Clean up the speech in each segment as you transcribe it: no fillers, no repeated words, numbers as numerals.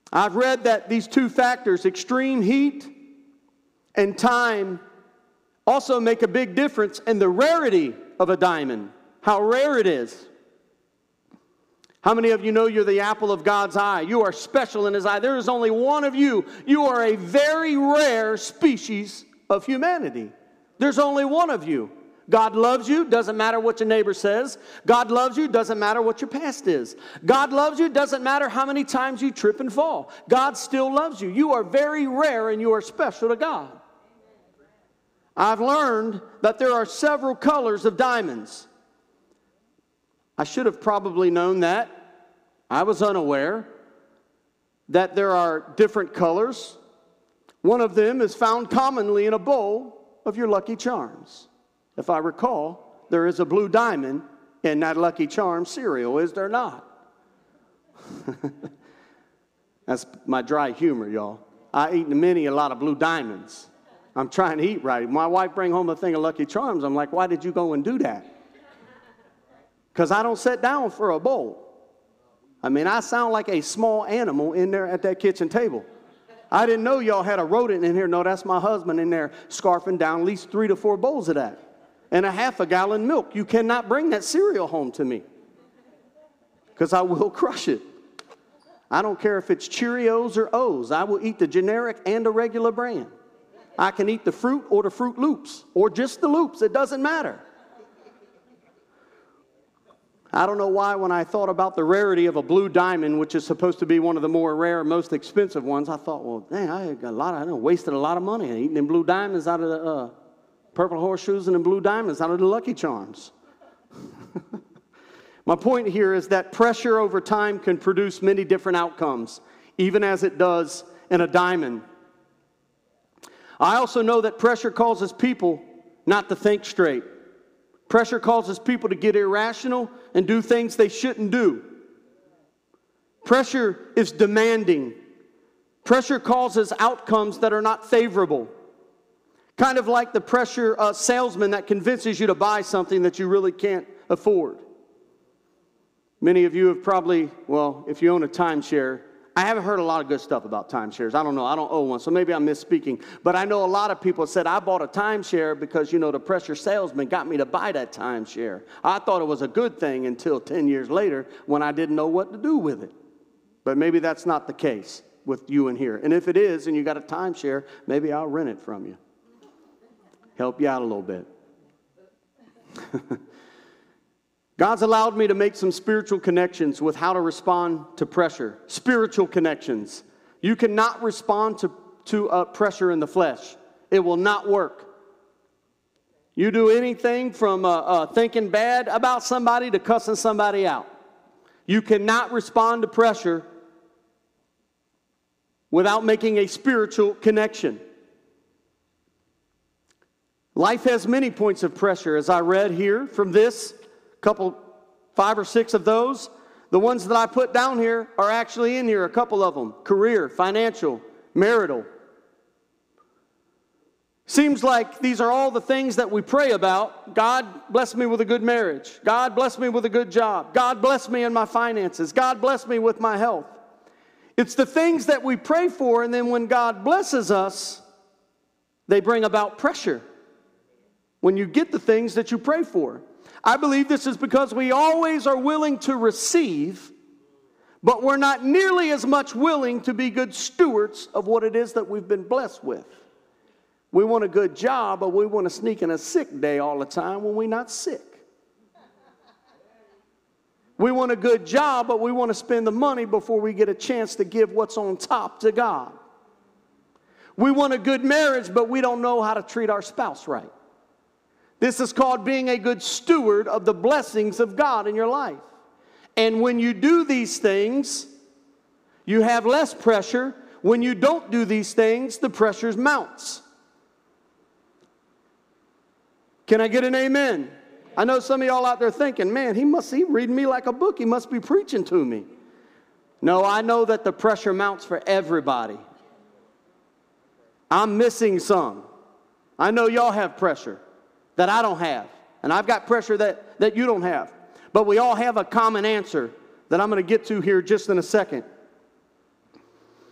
I've read that these two factors, extreme heat and time, also make a big difference in the rarity of a diamond, how rare it is. How many of you know you're the apple of God's eye? You are special in His eye. There is only one of you. You are a very rare species of humanity. There's only one of you. God loves you, doesn't matter what your neighbor says. God loves you, doesn't matter what your past is. God loves you, doesn't matter how many times you trip and fall. God still loves you. You are very rare and you are special to God. I've learned that there are several colors of diamonds. I should have probably known that. I was unaware that there are different colors. One of them is found commonly in a bowl of your Lucky Charms. If I recall, there is a blue diamond in that Lucky Charms cereal, is there not? That's my dry humor, y'all. I eat a lot of blue diamonds. I'm trying to eat right. My wife bring home a thing of Lucky Charms. I'm like, why did you go and do that? Because I don't sit down for a bowl. I mean, I sound like a small animal in there at that kitchen table. I didn't know y'all had a rodent in here. No, that's my husband in there scarfing down at least 3 to 4 bowls of that. And a half a gallon milk. You cannot bring that cereal home to me, because I will crush it. I don't care if it's Cheerios or O's. I will eat the generic and the regular brand. I can eat the fruit or the Fruit Loops or just the Loops. It doesn't matter. I don't know why when I thought about the rarity of a blue diamond, which is supposed to be one of the more rare, most expensive ones, I thought, well, dang, I wasted a lot of money eating them blue diamonds out of the purple horseshoes and the blue diamonds out of the Lucky Charms. My point here is that pressure over time can produce many different outcomes, even as it does in a diamond. I also know that pressure causes people not to think straight. Pressure causes people to get irrational and do things they shouldn't do. Pressure is demanding. Pressure causes outcomes that are not favorable. Kind of like the pressure salesman that convinces you to buy something that you really can't afford. Many of you have probably, well, if you own a timeshare, I haven't heard a lot of good stuff about timeshares. I don't know. I don't own one, so maybe I'm misspeaking. But I know a lot of people said, I bought a timeshare because, the pressure salesman got me to buy that timeshare. I thought it was a good thing until 10 years later when I didn't know what to do with it. But maybe that's not the case with you in here. And if it is, and you got a timeshare, maybe I'll rent it from you. Help you out a little bit. God's allowed me to make some spiritual connections with how to respond to pressure. Spiritual connections. You cannot respond to pressure in the flesh. It will not work. You do anything from thinking bad about somebody to cussing somebody out. You cannot respond to pressure without making a spiritual connection. Life has many points of pressure, as I read here from this. 5 or 6 of those. The ones that I put down here are actually in here, a couple of them. Career, financial, marital. Seems like these are all the things that we pray about. God bless me with a good marriage. God bless me with a good job. God bless me in my finances. God bless me with my health. It's the things that we pray for, and then when God blesses us, they bring about pressure. When you get the things that you pray for. I believe this is because we always are willing to receive, but we're not nearly as much willing to be good stewards of what it is that we've been blessed with. We want a good job, but we want to sneak in a sick day all the time when we're not sick. We want a good job, but we want to spend the money before we get a chance to give what's on top to God. We want a good marriage, but we don't know how to treat our spouse right. This is called being a good steward of the blessings of God in your life. And when you do these things, you have less pressure. When you don't do these things, the pressure mounts. Can I get an amen? I know some of y'all out there thinking, man, he reading me like a book. He must be preaching to me. No, I know that the pressure mounts for everybody. I'm missing some. I know y'all have pressure that I don't have. And I've got pressure that you don't have. But we all have a common answer that I'm going to get to here just in a second.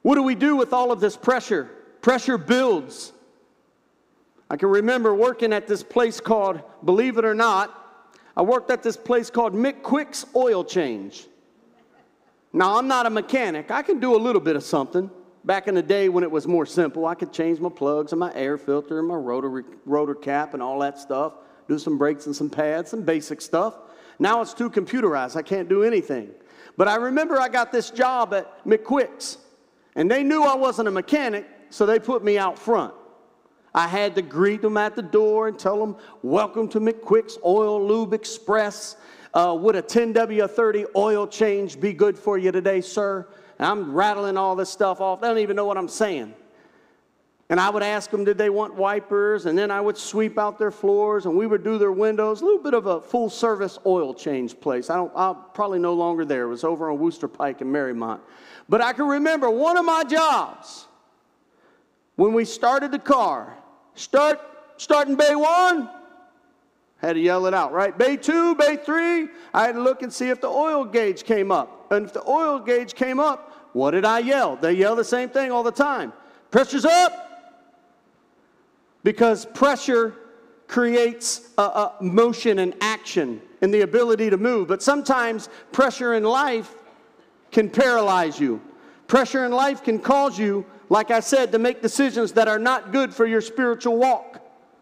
What do we do with all of this pressure? Pressure builds. I can remember working at this place called, believe it or not, I worked at this place called Mick Quick's Oil Change. Now, I'm not a mechanic. I can do a little bit of something. Back in the day when it was more simple, I could change my plugs and my air filter and my rotor cap and all that stuff, do some brakes and some pads, some basic stuff. Now it's too computerized. I can't do anything. But I remember I got this job at Mick Quick's, and they knew I wasn't a mechanic, so they put me out front. I had to greet them at the door and tell them, welcome to Mick Quick's Oil Lube Express. Would a 10W30 oil change be good for you today, sir? And I'm rattling all this stuff off. They don't even know what I'm saying. And I would ask them, did they want wipers? And then I would sweep out their floors, and we would do their windows. A little bit of a full-service oil change place. I'm probably no longer there. It was over on Wooster Pike in Marymount. But I can remember one of my jobs when we started the car. Starting bay 1. Had to yell it out, right? Bay 2, bay 3. I had to look and see if the oil gauge came up. And if the oil gauge came up, what did I yell? They yell the same thing all the time. Pressure's up. Because pressure creates motion and action and the ability to move. But sometimes pressure in life can paralyze you. Pressure in life can cause you, like I said, to make decisions that are not good for your spiritual walk.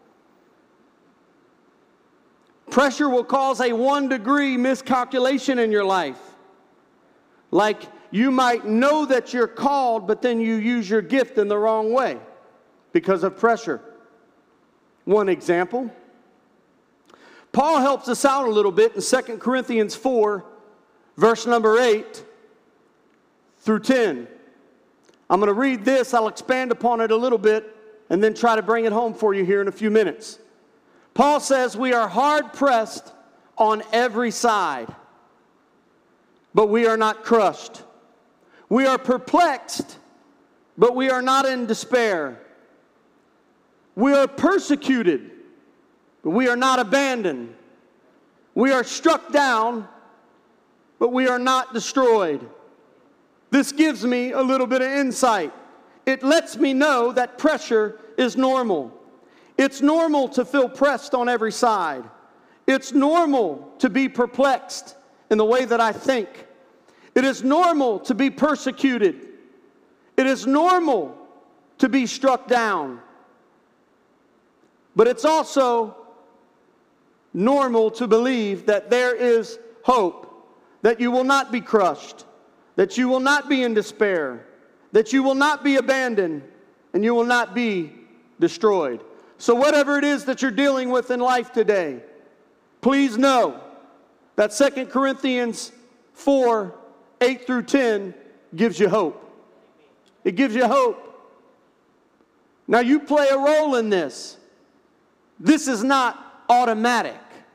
Pressure will cause a 1-degree miscalculation in your life. Like you might know that you're called, but then you use your gift in the wrong way because of pressure. One example. Paul helps us out a little bit in 2 Corinthians 4, verse number 8 through 10. I'm going to read this. I'll expand upon it a little bit and then try to bring it home for you here in a few minutes. Paul says, we are hard pressed on every side, but we are not crushed. We are perplexed, but we are not in despair. We are persecuted, but we are not abandoned. We are struck down, but we are not destroyed. This gives me a little bit of insight. It lets me know that pressure is normal. It's normal to feel pressed on every side. It's normal to be perplexed in the way that I think. It is normal to be persecuted. It is normal to be struck down. But it's also normal to believe that there is hope, that you will not be crushed, that you will not be in despair, that you will not be abandoned, and you will not be destroyed. So whatever it is that you're dealing with in life today, please know that 2 Corinthians 4, 8 through 10 gives you hope. It gives you hope. Now you play a role in this. This is not automatic.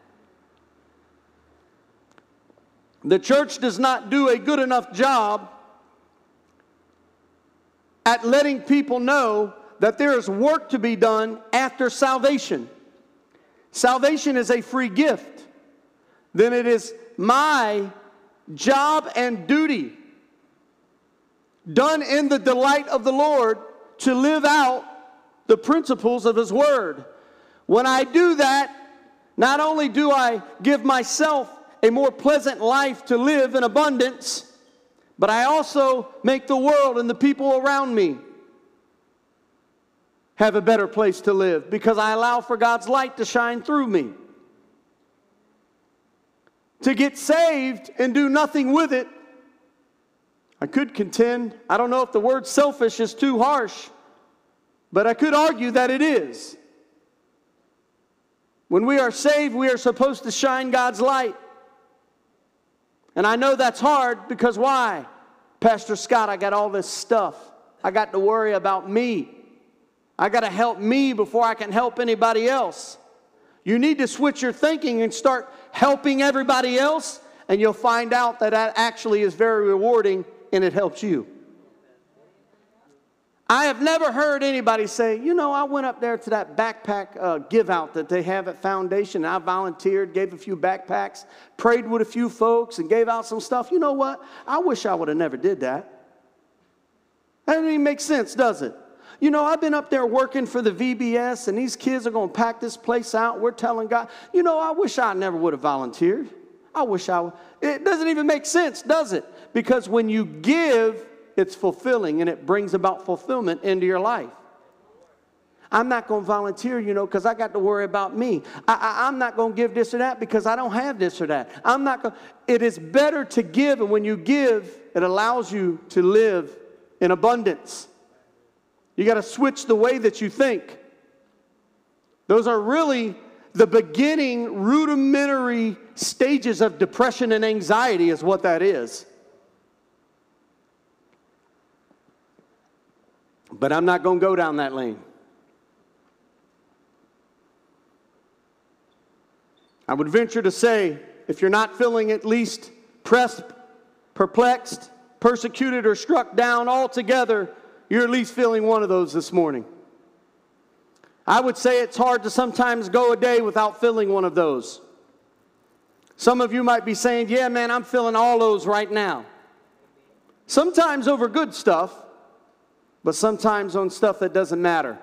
The church does not do a good enough job at letting people know that there is work to be done after salvation. Salvation is a free gift. Then it is my job and duty, done in the delight of the Lord, to live out the principles of His Word. When I do that, not only do I give myself a more pleasant life to live in abundance, but I also make the world and the people around me have a better place to live because I allow for God's light to shine through me. To get saved and do nothing with it, I could contend, I don't know if the word selfish is too harsh, but I could argue that it is. When we are saved, we are supposed to shine God's light. And I know that's hard because why? Pastor Scott, I got all this stuff. I got to worry about me. I got to help me before I can help anybody else. You need to switch your thinking and start helping everybody else, and you'll find out that that actually is very rewarding and it helps you. I have never heard anybody say, you know, I went up there to that backpack give out that they have at Foundation. And I volunteered, gave a few backpacks, prayed with a few folks, and gave out some stuff. You know what? I wish I would have never did that. That doesn't even make sense, does it? You know, I've been up there working for the VBS, and these kids are going to pack this place out. We're telling God, you know, I wish I never would have volunteered. I wish I would. It doesn't even make sense, does it? Because when you give, it's fulfilling, and it brings about fulfillment into your life. I'm not going to volunteer, you know, because I got to worry about me. I'm not going to give this or that because I don't have this or that. I'm not going. It is better to give, and when you give, it allows you to live in abundance. You got to switch the way that you think. Those are really the beginning, rudimentary stages of depression and anxiety is what that is. But I'm not going to go down that lane. I would venture to say, if you're not feeling at least pressed, perplexed, persecuted, or struck down altogether, you're at least feeling one of those this morning. I would say it's hard to sometimes go a day without feeling one of those. Some of you might be saying, yeah, man, I'm feeling all those right now. Sometimes over good stuff, but sometimes on stuff that doesn't matter.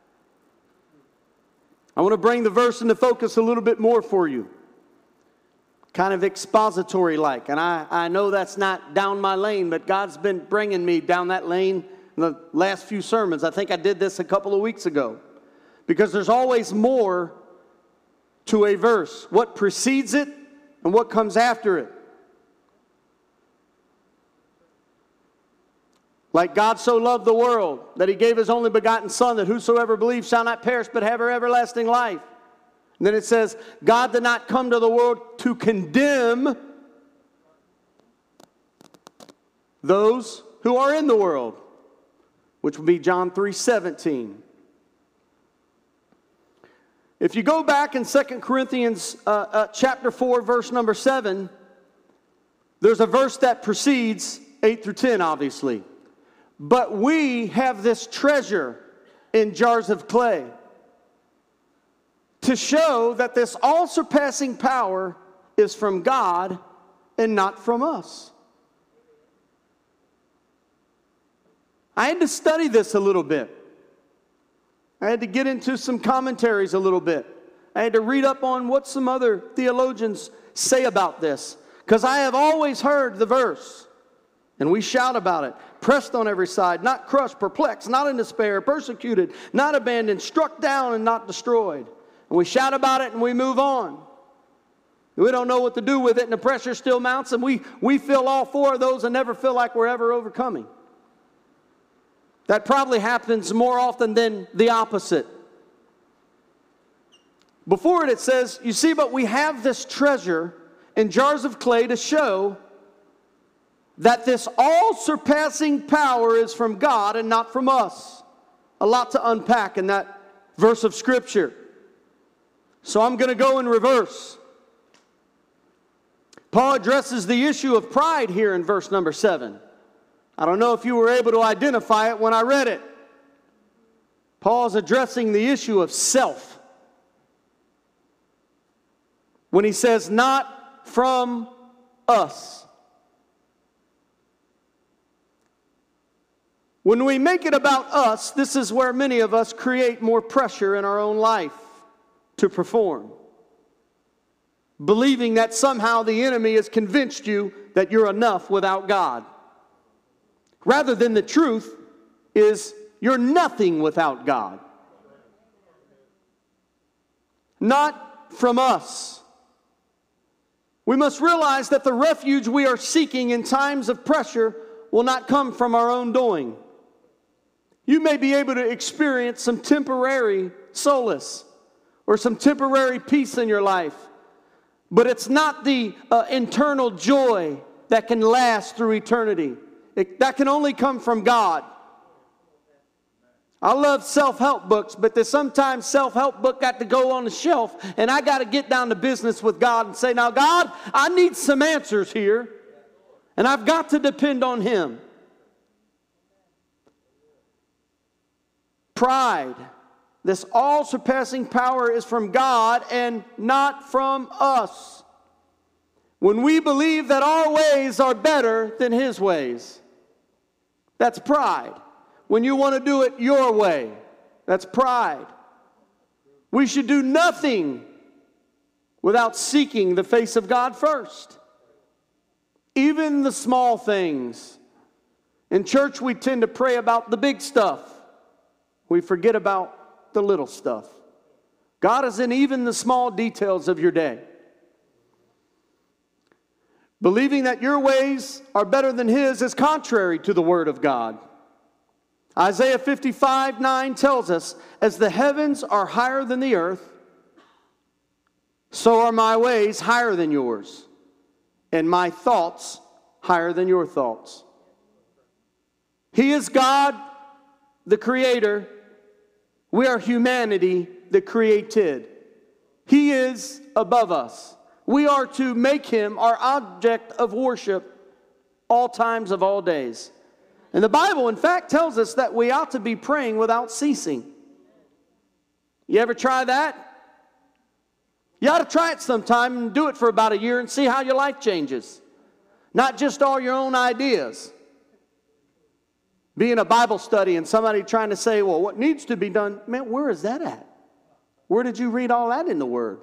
I want to bring the verse into focus a little bit more for you. Kind of expository-like. And I know that's not down my lane, but God's been bringing me down that lane in the last few sermons. I think I did this a couple of weeks ago. Because there's always more to a verse. What precedes it and what comes after it. Like God so loved the world that he gave his only begotten Son, that whosoever believes shall not perish but have everlasting life. And then it says, God did not come to the world to condemn those who are in the world, which would be John 3:17. If you go back in 2 Corinthians chapter 4, verse number 7, there's a verse that precedes 8 through 10, obviously. But we have this treasure in jars of clay to show that this all-surpassing power is from God and not from us. I had to study this a little bit. I had to get into some commentaries a little bit. I had to read up on what some other theologians say about this. Because I have always heard the verse, and we shout about it. Pressed on every side, not crushed, perplexed, not in despair, persecuted, not abandoned, struck down and not destroyed. And we shout about it and we move on. We don't know what to do with it, and the pressure still mounts, and we feel all four of those and never feel like we're ever overcoming. That probably happens more often than the opposite. Before it says, you see, but we have this treasure in jars of clay to show that this all-surpassing power is from God and not from us. A lot to unpack in that verse of Scripture. So I'm going to go in reverse. Paul addresses the issue of pride here in verse number 7. I don't know if you were able to identify it when I read it. Paul's addressing the issue of self. When he says, not from us. When we make it about us, this is where many of us create more pressure in our own life to perform. Believing that somehow the enemy has convinced you that you're enough without God. Rather than the truth is you're nothing without God. Not from us. We must realize that the refuge we are seeking in times of pressure will not come from our own doing. You may be able to experience some temporary solace or some temporary peace in your life, but it's not the internal joy that can last through eternity. That can only come from God. I love self-help books, but there's sometimes self-help book got to go on the shelf, and I got to get down to business with God and say, now God, I need some answers here, and I've got to depend on Him. Pride, this all-surpassing power is from God and not from us. When we believe that our ways are better than His ways, that's pride. when you want to do it your way. That's pride. We should do nothing without seeking the face of God first. Even the small things. In church, we tend to pray about the big stuff. We forget about the little stuff. God is in even the small details of your day. Believing that your ways are better than His is contrary to the Word of God. Isaiah 55:9 tells us, as the heavens are higher than the earth, so are my ways higher than yours, and my thoughts higher than your thoughts. He is God, the Creator. We are humanity, the created. He is above us. We are to make Him our object of worship all times of all days. And the Bible, in fact, tells us that we ought to be praying without ceasing. You ever try that? You ought to try it sometime and do it for about a year and see how your life changes. Not just all your own ideas. Be in a Bible study and somebody trying to say, well, what needs to be done? Man, where is that at? Where did you read all that in the Word?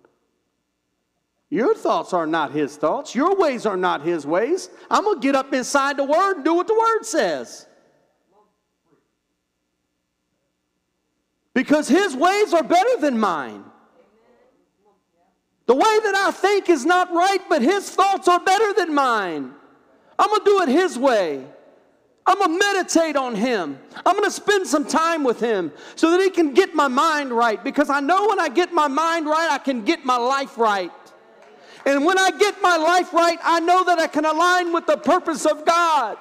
Your thoughts are not His thoughts. Your ways are not His ways. I'm going to get up inside the Word and do what the Word says. Because His ways are better than mine. The way that I think is not right, but His thoughts are better than mine. I'm going to do it His way. I'm going to meditate on Him. I'm going to spend some time with Him so that He can get my mind right. Because I know when I get my mind right, I can get my life right. And when I get my life right, I know that I can align with the purpose of God.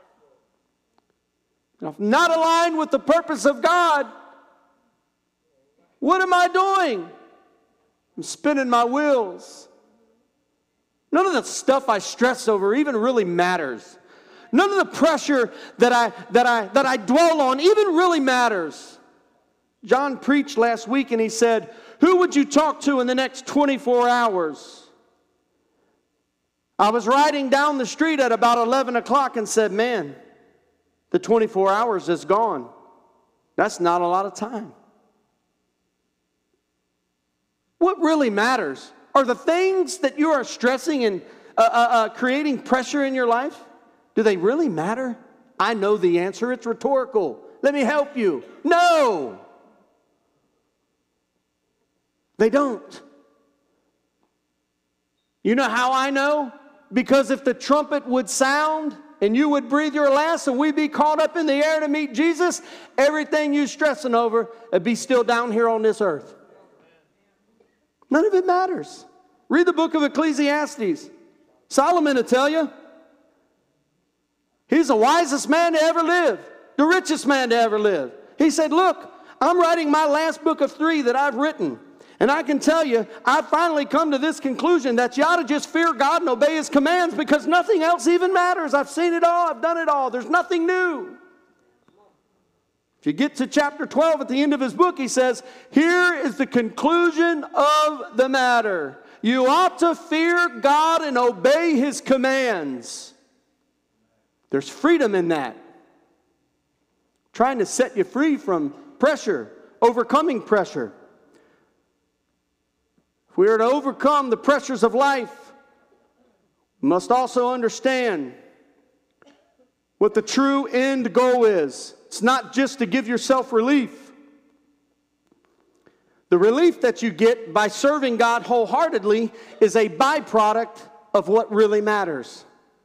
Now, if I'm not aligned with the purpose of God, what am I doing? I'm spinning my wheels. None of the stuff I stress over even really matters. None of the pressure that I dwell on even really matters. John preached last week and he said, who would you talk to in the next 24 hours? I was riding down the street at about 11 o'clock and said, man, the 24 hours is gone. That's not a lot of time. What really matters are the things that you are stressing and creating pressure in your life. Do they really matter? I know the answer. It's rhetorical. Let me help you. No. They don't. You know how I know? Because if the trumpet would sound and you would breathe your last and we'd be caught up in the air to meet Jesus, everything you're stressing over would be still down here on this earth. None of it matters. Read the book of Ecclesiastes. Solomon will tell you. He's the wisest man to ever live. The richest man to ever live. He said, look, I'm writing my last book of 3 that I've written. And I can tell you, I've finally come to this conclusion that you ought to just fear God and obey His commands because nothing else even matters. I've seen it all. I've done it all. There's nothing new. If you get to chapter 12 at the end of his book, he says, here is the conclusion of the matter. You ought to fear God and obey His commands. There's freedom in that. Trying to set you free from pressure, overcoming pressure. If we are to overcome the pressures of life, we must also understand what the true end goal is. It's not just to give yourself relief. The relief that you get by serving God wholeheartedly is a byproduct of what really matters.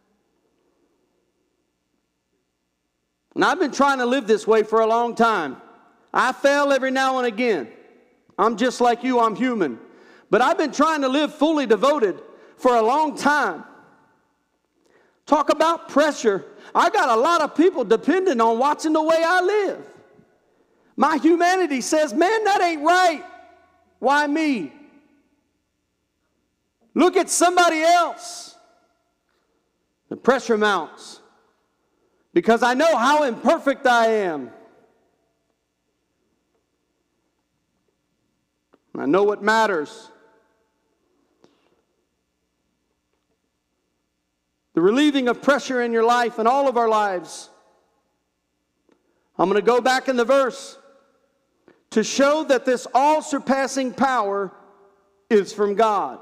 And I've been trying to live this way for a long time. I fail every now and again. I'm just like you, I'm human. But I've been trying to live fully devoted for a long time. Talk about pressure. I got a lot of people depending on watching the way I live. My humanity says, man, that ain't right. Why me? Look at somebody else. The pressure mounts. Because I know how imperfect I am. I know what matters. The relieving of pressure in your life and all of our lives I'm going to go back in the verse. To show that this all-surpassing power is from God,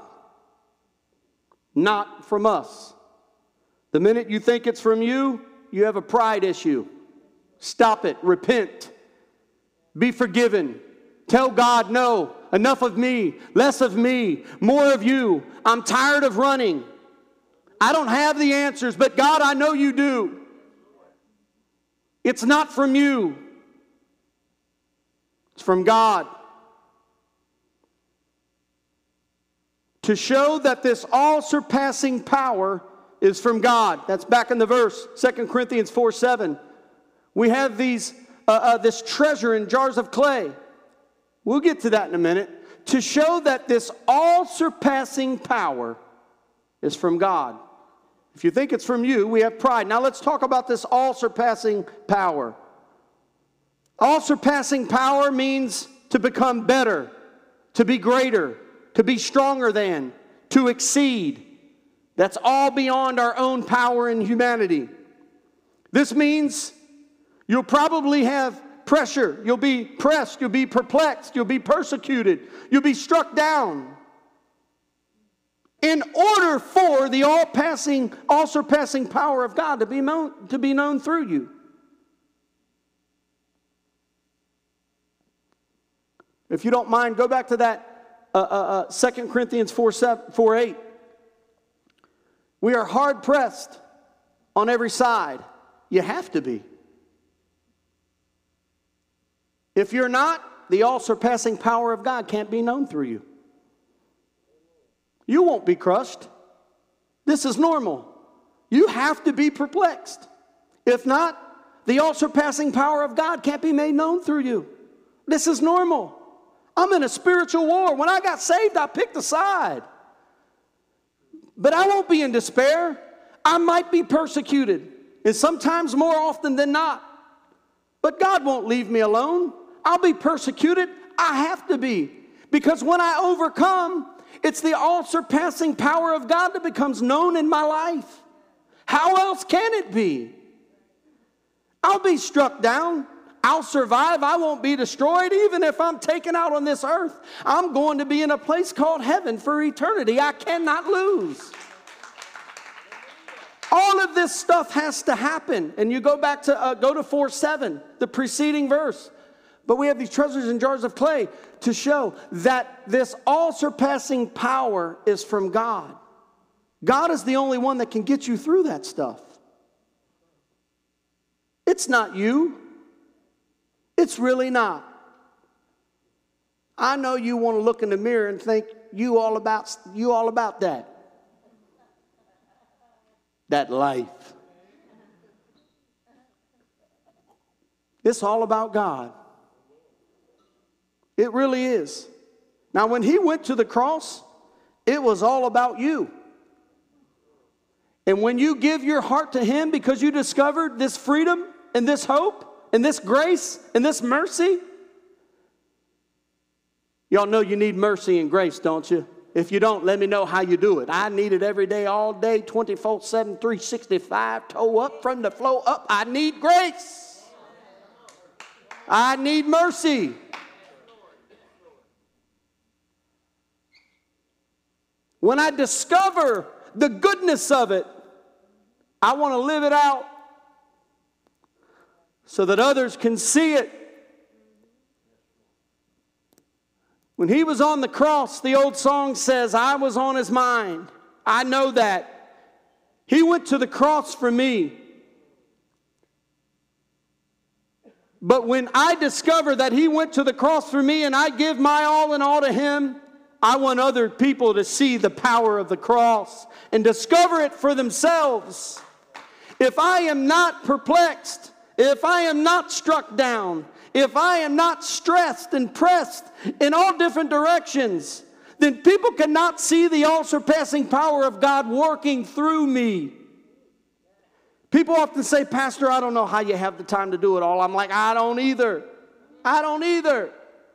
not from us. The minute you think it's from you, you have a pride issue. Stop it. Repent. Be forgiven. Tell God, no, enough of me, less of me, more of you. I'm tired of running. I don't have the answers, but God, I know you do. It's not from you. It's from God. To show that this all-surpassing power is from God. That's back in the verse, 2 Corinthians 4:7. We have this treasure in jars of clay. We'll get to that in a minute. To show that this all-surpassing power is from God. If you think it's from you, we have pride. Now let's talk about this all-surpassing power. All-surpassing power means to become better, to be greater, to be stronger than, to exceed. That's all beyond our own power in humanity. This means you'll probably have pressure. You'll be pressed. You'll be perplexed. You'll be persecuted. You'll be struck down. In order for the all-surpassing power of God to be known through you. If you don't mind, go back to that 2 Corinthians 4:8. We are hard pressed on every side. You have to be. If you're not, the all-surpassing power of God can't be known through you. You won't be crushed. This is normal. You have to be perplexed. If not, the all-surpassing power of God can't be made known through you. This is normal. I'm in a spiritual war. When I got saved, I picked a side. But I won't be in despair. I might be persecuted, and sometimes more often than not. But God won't leave me alone. I'll be persecuted. I have to be. Because when I overcome, it's the all-surpassing power of God that becomes known in my life. How else can it be? I'll be struck down. I'll survive. I won't be destroyed. Even if I'm taken out on this earth, I'm going to be in a place called heaven for eternity. I cannot lose. All of this stuff has to happen. And you go back to, go to 4:7, the preceding verse. But we have these treasures in jars of clay to show that this all-surpassing power is from God. God is the only one that can get you through that stuff. It's not you. It's really not. I know you want to look in the mirror and think you all about that life. It's all about God. It really is. Now, when he went to the cross, it was all about you. And when you give your heart to him because you discovered this freedom and this hope and this grace and this mercy, y'all know you need mercy and grace, don't you? If you don't, let me know how you do it. I need it every day, all day, 24/7, 365, toe up from the flow up. I need grace. I need mercy. When I discover the goodness of it, I want to live it out so that others can see it. When he was on the cross, the old song says, I was on his mind. I know that. He went to the cross for me. But when I discover that he went to the cross for me and I give my all in all to him, I want other people to see the power of the cross and discover it for themselves. If I am not perplexed, if I am not struck down, if I am not stressed and pressed in all different directions, then people cannot see the all-surpassing power of God working through me. People often say, Pastor, I don't know how you have the time to do it all. I'm like, I don't either. I don't either.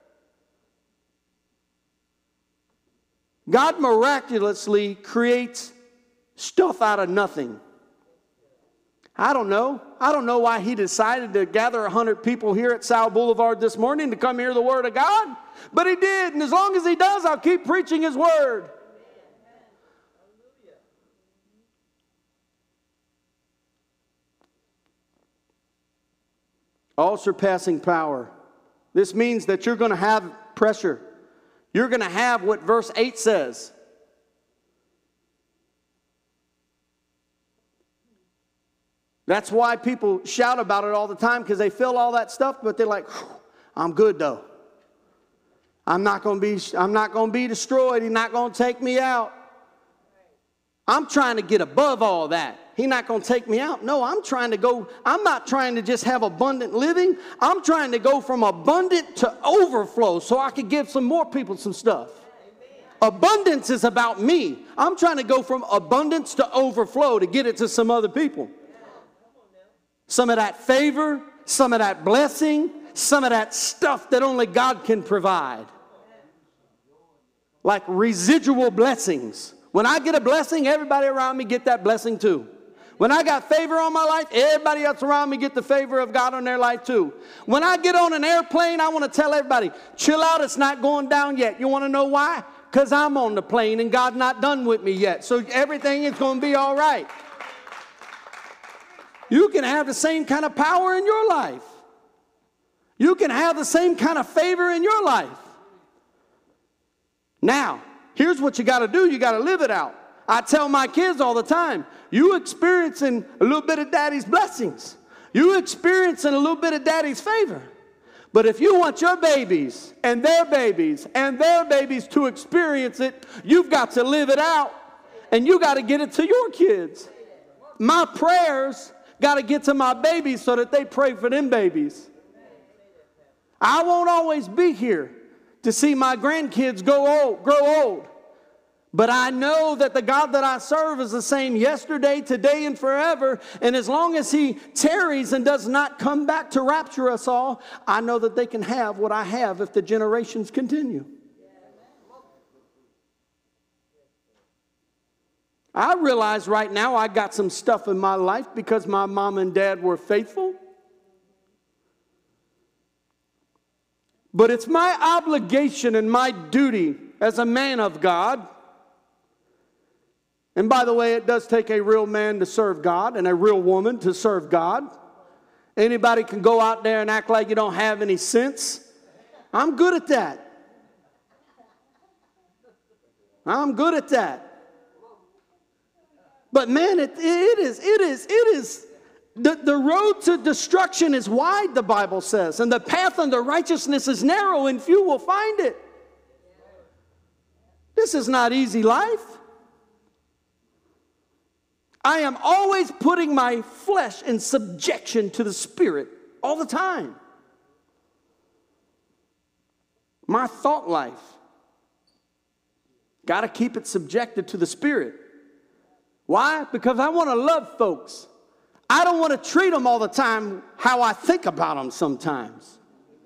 God miraculously creates stuff out of nothing. I don't know. I don't know why he decided to gather 100 people here at South Boulevard this morning to come hear the Word of God. But he did, and as long as he does, I'll keep preaching his Word. All-surpassing power. This means that you're going to have pressure. You're going to have what verse 8 says. That's why people shout about it all the time, because they feel all that stuff, but they're like, I'm good though. I'm not going to be destroyed. He's not going to take me out. I'm trying to get above all that. He's not going to take me out. No, I'm not trying to just have abundant living. I'm trying to go from abundant to overflow so I could give some more people some stuff. Abundance is about me. I'm trying to go from abundance to overflow to get it to some other people. Some of that favor, some of that blessing, some of that stuff that only God can provide. Like residual blessings. When I get a blessing, everybody around me get that blessing too. When I got favor on my life, everybody else around me get the favor of God on their life too. When I get on an airplane, I want to tell everybody, chill out, it's not going down yet. You want to know why? Because I'm on the plane and God's not done with me yet. So everything is going to be all right. You can have the same kind of power in your life. You can have the same kind of favor in your life. Now, here's what you got to do. You got to live it out. I tell my kids all the time, you experiencing a little bit of daddy's blessings. You experiencing a little bit of daddy's favor. But if you want your babies and their babies and their babies to experience it, you've got to live it out. And you got to get it to your kids. My prayers got to get to my babies so that they pray for them babies. I won't always be here to see my grandkids grow old. But I know that the God that I serve is the same yesterday, today, and forever. And as long as he tarries and does not come back to rapture us all, I know that they can have what I have if the generations continue. I realize right now I got some stuff in my life because my mom and dad were faithful. But it's my obligation and my duty as a man of God. And by the way, it does take a real man to serve God and a real woman to serve God. Anybody can go out there and act like you don't have any sense. I'm good at that. I'm good at that. But man, it is. The road to destruction is wide, the Bible says. And the path unto righteousness is narrow, and few will find it. This is not easy life. I am always putting my flesh in subjection to the Spirit all the time. My thought life. Got to keep it subjected to the Spirit. Why? Because I want to love folks. I don't want to treat them all the time how I think about them sometimes.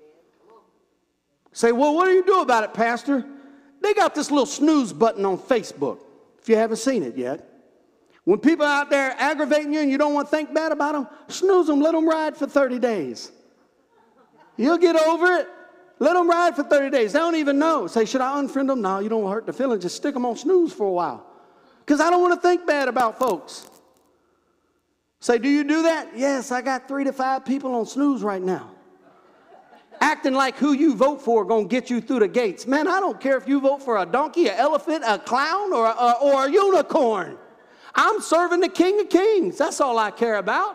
Say, well, what do you do about it, Pastor? They got this little snooze button on Facebook, if you haven't seen it yet. When people out there aggravating you and you don't want to think bad about them, snooze them, let them ride for 30 days. You'll get over it. Let them ride for 30 days. They don't even know. Say, should I unfriend them? No, you don't hurt the feelings. Just stick them on snooze for a while. Because I don't want to think bad about folks. Say, do you do that? Yes, I got 3 to 5 people on snooze right now. Acting like who you vote for going to get you through the gates. Man, I don't care if you vote for a donkey, an elephant, a clown, or a unicorn. I'm serving the King of Kings. That's all I care about.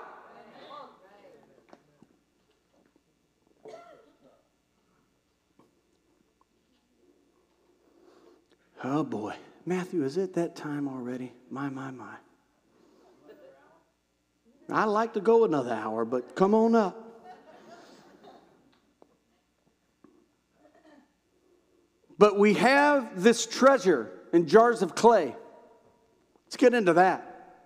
Oh boy. Matthew, is it that time already? My. I'd like to go another hour, but come on up. But we have this treasure in jars of clay. Let's get into that.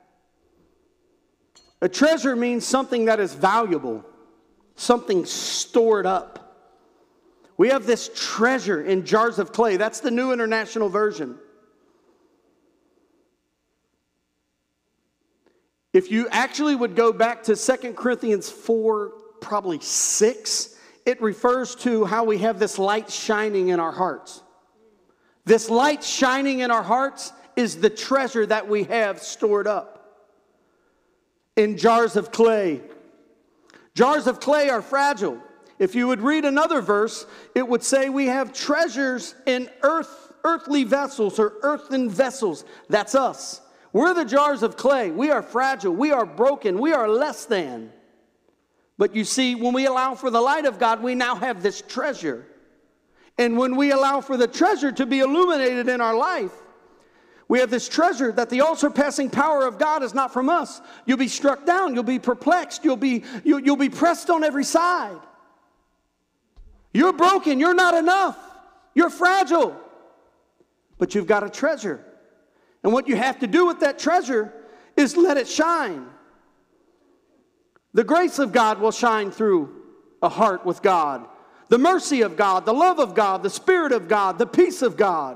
A treasure means something that is valuable, something stored up. We have this treasure in jars of clay. That's the New International Version. If you actually would go back to 2 Corinthians 4, probably 6, it refers to how we have this light shining in our hearts. This light shining in our hearts is the treasure that we have stored up in jars of clay. Jars of clay are fragile. If you would read another verse, it would say we have treasures in earthly vessels or earthen vessels. That's us. We're the jars of clay. We are fragile. We are broken. We are less than. But you see, when we allow for the light of God, we now have this treasure. And when we allow for the treasure to be illuminated in our life, we have this treasure that the all-surpassing power of God is not from us. You'll be struck down. You'll be perplexed. You'll be pressed on every side. You're broken. You're not enough. You're fragile. But you've got a treasure. And what you have to do with that treasure is let it shine. The grace of God will shine through a heart with God. The mercy of God, the love of God, the Spirit of God, the peace of God.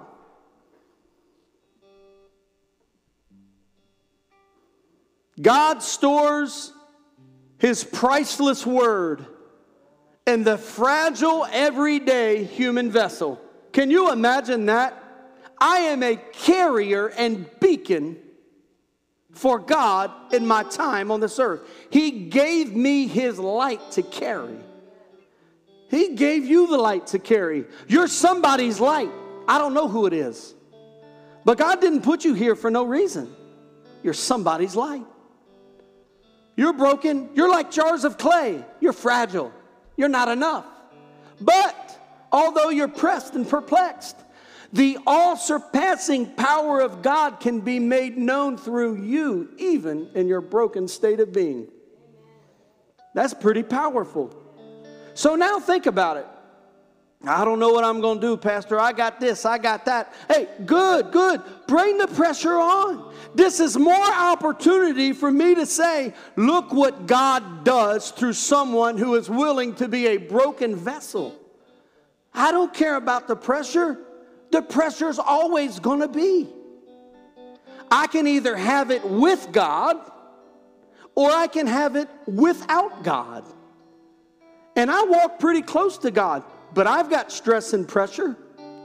God stores His priceless word in the fragile, everyday human vessel. Can you imagine that? I am a carrier and beacon for God in my time on this earth. He gave me His light to carry. He gave you the light to carry. You're somebody's light. I don't know who it is. But God didn't put you here for no reason. You're somebody's light. You're broken. You're like jars of clay. You're fragile. You're not enough. But although you're pressed and perplexed, the all-surpassing power of God can be made known through you, even in your broken state of being. That's pretty powerful. So now think about it. I don't know what I'm going to do, Pastor. I got this, I got that. Hey, good. Bring the pressure on. This is more opportunity for me to say, look what God does through someone who is willing to be a broken vessel. I don't care about the pressure. The pressure's always going to be. I can either have it with God or I can have it without God. And I walk pretty close to God. But I've got stress and pressure.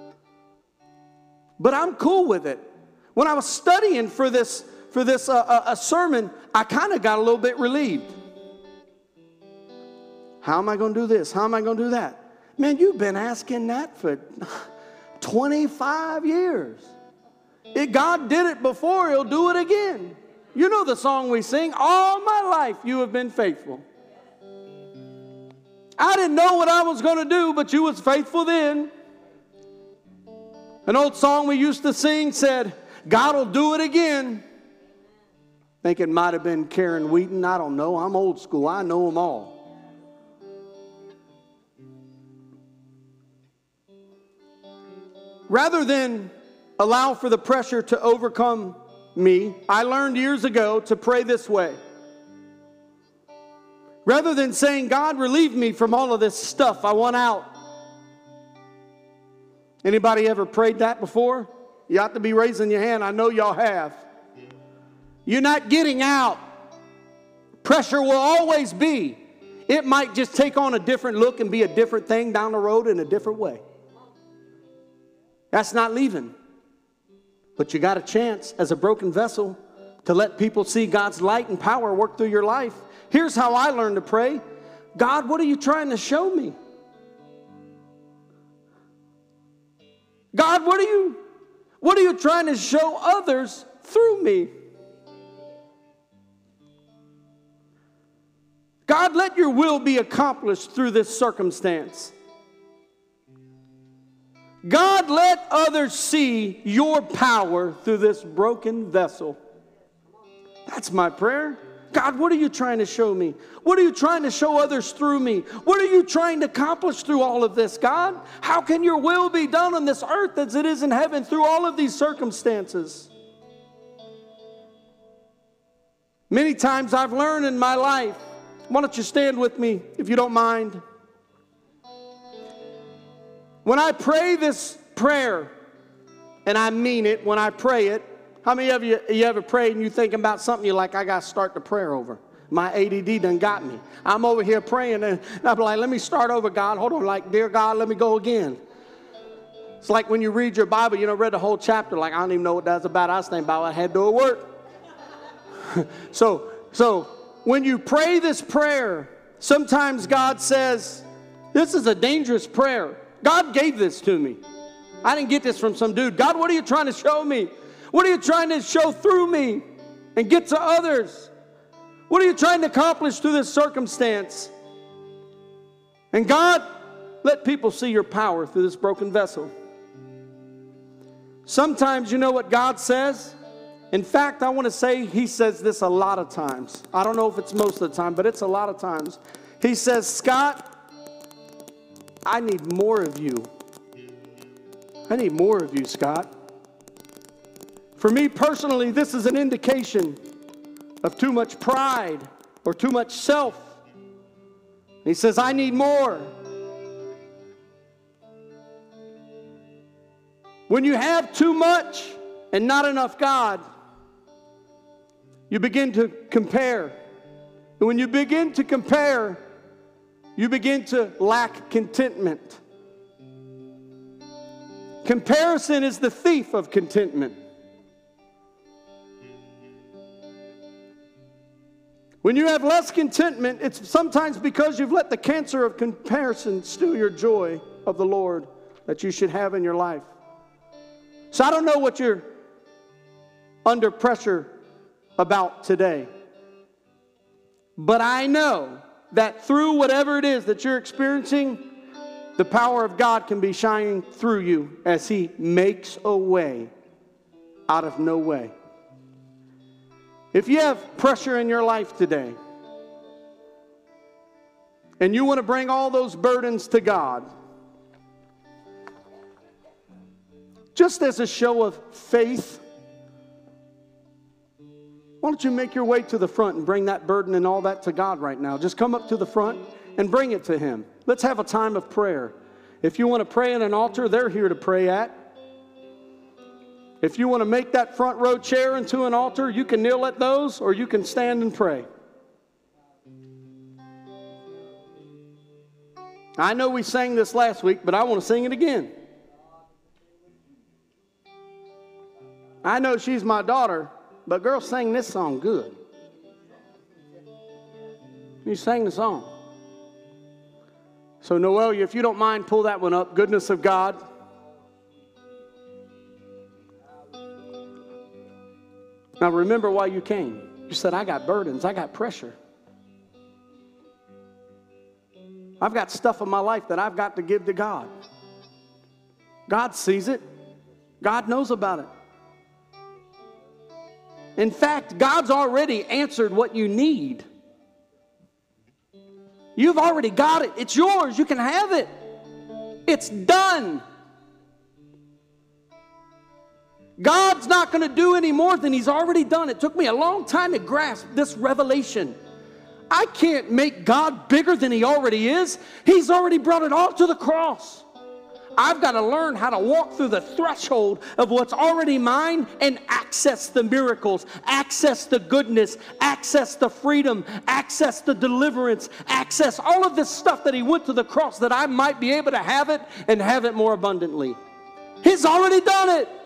But I'm cool with it. When I was studying for this sermon, I kind of got a little bit relieved. How am I going to do this? How am I going to do that? Man, you've been asking that for 25 years. If God did it before, He'll do it again. You know the song we sing, all my life you have been faithful. I didn't know what I was going to do, but you was faithful then. An old song we used to sing said, God will do it again. I think it might have been Karen Wheaton. I don't know. I'm old school. I know them all. Rather than allow for the pressure to overcome me, I learned years ago to pray this way. Rather than saying, God, relieve me from all of this stuff, I want out. Anybody ever prayed that before? You ought to be raising your hand. I know y'all have. You're not getting out. Pressure will always be. It might just take on a different look and be a different thing down the road in a different way. That's not leaving. But you got a chance as a broken vessel to let people see God's light and power work through your life. Here's how I learned to pray. God, what are you trying to show me? God, what are you trying to show others through me? God, let your will be accomplished through this circumstance. God, let others see your power through this broken vessel. That's my prayer. God, what are you trying to show me? What are you trying to show others through me? What are you trying to accomplish through all of this, God? How can your will be done on this earth as it is in heaven through all of these circumstances? Many times I've learned in my life. Why don't you stand with me, if you don't mind? When I pray this prayer, and I mean it when I pray it, How many of you ever prayed and you thinking about something you're like, I got to start the prayer over. My ADD done got me. I'm over here praying and I'm like, let me start over, God. Hold on, like, dear God, let me go again. It's like when you read your Bible, you know, read the whole chapter, like, I don't even know what that's about. I was thinking about what I had to do at work. So when you pray this prayer, sometimes God says, this is a dangerous prayer. God gave this to me. I didn't get this from some dude. God, what are you trying to show me? What are you trying to show through me and get to others? What are you trying to accomplish through this circumstance? And God, let people see your power through this broken vessel. Sometimes you know what God says? In fact, I want to say he says this a lot of times. I don't know if it's most of the time, but it's a lot of times. He says, Scott, I need more of you. I need more of you, Scott. For me personally, this is an indication of too much pride or too much self. He says, I need more. When you have too much and not enough God, you begin to compare. And when you begin to compare, you begin to lack contentment. Comparison is the thief of contentment. When you have less contentment, it's sometimes because you've let the cancer of comparison steal your joy of the Lord that you should have in your life. So I don't know what you're under pressure about today. But I know that through whatever it is that you're experiencing, the power of God can be shining through you as He makes a way out of no way. If you have pressure in your life today, and you want to bring all those burdens to God, just as a show of faith, why don't you make your way to the front and bring that burden and all that to God right now? Just come up to the front and bring it to Him. Let's have a time of prayer. If you want to pray in an altar, they're here to pray at. If you want to make that front row chair into an altar, you can kneel at those or you can stand and pray. I know we sang this last week, but I want to sing it again. I know she's my daughter, but girl sang this song good. You sang the song. So Noel, if you don't mind, pull that one up. Goodness of God. Now remember why you came. You said, I got burdens, I got pressure. I've got stuff in my life that I've got to give to God. God sees it. God knows about it. In fact, God's already answered what you need. You've already got it. It's yours. You can have it. It's done. God's not going to do any more than He's already done. It took me a long time to grasp this revelation. I can't make God bigger than He already is. He's already brought it all to the cross. I've got to learn how to walk through the threshold of what's already mine and access the miracles, access the goodness, access the freedom, access the deliverance, access all of this stuff that He went to the cross that I might be able to have it and have it more abundantly. He's already done it.